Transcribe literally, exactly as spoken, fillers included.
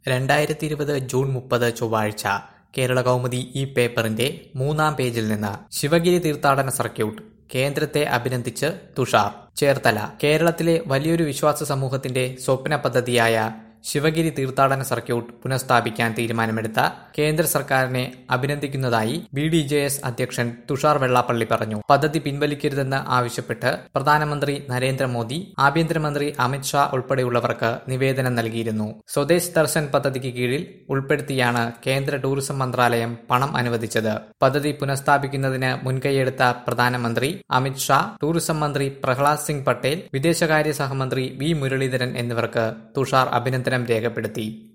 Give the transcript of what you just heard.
രണ്ടായിരത്തി ഇരുപത് ജൂൺ മുപ്പത് ചൊവ്വാഴ്ച കേരളകൗമുദി ഈ പേപ്പറിന്റെ മൂന്നാം പേജിൽ നിന്ന് ശിവഗിരി തീർത്ഥാടന സർക്യൂട്ട് കേന്ദ്രത്തെ അഭിനന്ദിച്ച് തുഷാർ. ചേർത്തല. കേരളത്തിലെ വലിയൊരു വിശ്വാസ സമൂഹത്തിന്റെ സ്വപ്ന പദ്ധതിയായ ശിവഗിരി തീർത്ഥാടന സർക്യൂട്ട് പുനഃസ്ഥാപിക്കാൻ തീരുമാനമെടുത്ത കേന്ദ്ര സർക്കാരിനെ അഭിനന്ദിക്കുന്നതായി ബി ഡി ജെ എസ് അധ്യക്ഷൻ തുഷാർ വെള്ളാപ്പള്ളി പറഞ്ഞു. പദ്ധതി പിൻവലിക്കരുതെന്ന് ആവശ്യപ്പെട്ട് പ്രധാനമന്ത്രി നരേന്ദ്രമോദി, ആഭ്യന്തരമന്ത്രി അമിത്ഷാ ഉൾപ്പെടെയുള്ളവർക്ക് നിവേദനം നൽകിയിരുന്നു. സ്വദേശ് ദർശൻ പദ്ധതിക്ക് കീഴിൽ ഉൾപ്പെടുത്തിയാണ് കേന്ദ്ര ടൂറിസം മന്ത്രാലയം പണം അനുവദിച്ചത്. പദ്ധതി പുനഃസ്ഥാപിക്കുന്നതിന് മുൻകൈയെടുത്ത പ്രധാനമന്ത്രി അമിത്ഷാ, ടൂറിസം മന്ത്രി പ്രഹ്ലാദ് സിംഗ് പട്ടേൽ, വിദേശകാര്യ സഹമന്ത്രി വി മുരളീധരൻ എന്നിവർക്ക് തുഷാർ അഭിനന്ദനം രേഖപ്പെടുത്തി.